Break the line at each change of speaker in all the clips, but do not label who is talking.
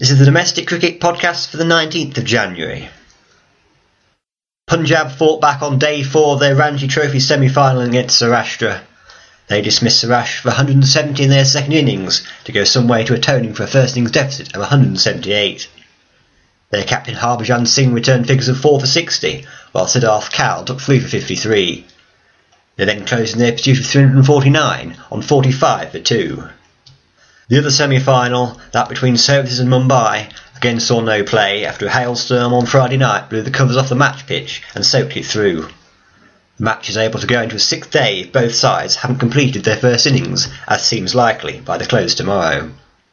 This is the Domestic Cricket Podcast for the 19th of January. Punjab fought back on day 4 of their Ranji Trophy semi-final against Saurashtra. They dismissed Saurashtra for 170 in their second innings to go some way to atoning for a first innings deficit of 178. Their captain Harbhajan Singh returned figures of 4 for 60, while Siddharth Kaul took 3 for 53. They then closed in their pursuit of 349 on 45 for 2. The other semi-final, that between Services and Mumbai, again saw no play after a hailstorm on Friday night blew the covers off the match pitch and soaked it through. The match is able to go into a 6th day if both sides haven't completed their first innings, as seems likely, by the close tomorrow.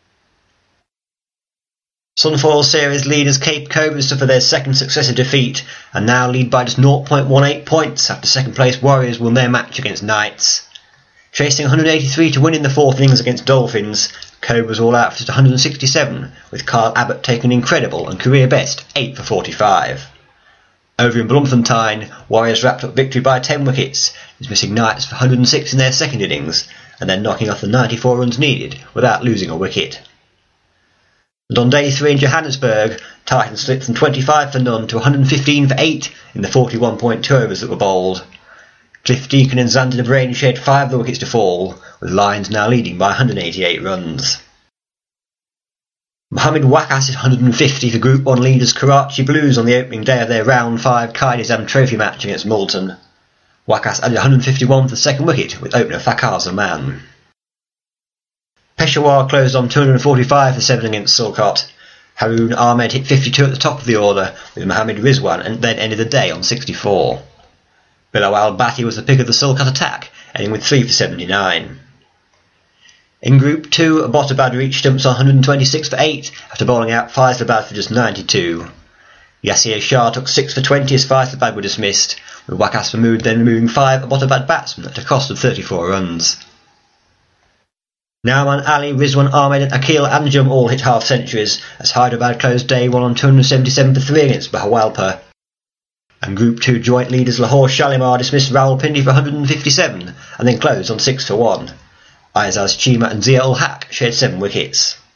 Sunfoil Series leaders Cape Cobras suffer their second successive defeat and now lead by just 0.18 points after second place Warriors won their match against Knights. Chasing 183 to win in the 4th innings against Dolphins, Cobras all out for just 167, with Kyle Abbott taking an incredible and career best 8 for 45. Over in Bloemfontein, Warriors wrapped up victory by 10 wickets, dismissing Knights for 106 in their second innings, and then knocking off the 94 runs needed without losing a wicket. And on day 3 in Johannesburg, Titans slipped from 25 for none to 115 for 8 in the 41.2 overs that were bowled. Cliff Deacon and Xander de Bruyne shared 5 of the wickets to fall, with Lions now leading by 188 runs. Mohamed Waqas hit 150 for Group 1 leaders Karachi Blues on the opening day of their Round 5 Qaid-e-Azam Trophy match against Multan. Waqas added 151 for the second wicket with opener Fakhar Zaman. Peshawar closed on 245 for 7 against Silkot. Haroon Ahmed hit 52 at the top of the order, with Mohammad Rizwan and then ended the day on 64. Bilawal Bhatti was the pick of the Silkot attack, ending with 3 for 79. In Group 2, Abbottabad reached stumps on 126 for 8 after bowling out Faisalabad for just 92. Yasir Shah took 6 for 20 as Faisalabad were dismissed, with Waqas Mahmood then removing 5 Abbottabad batsmen at a cost of 34 runs. Nauman Ali, Rizwan Ahmed and Akil Anjum all hit half-centuries as Hyderabad closed day 1 on 277 for 3 against Bahawalpur. And Group 2 joint leaders Lahore Shalimar dismissed Rawalpindi for 157 and then closed on 6 for 1. Aizaz Chima and Zia ul Haq shared 7 wickets.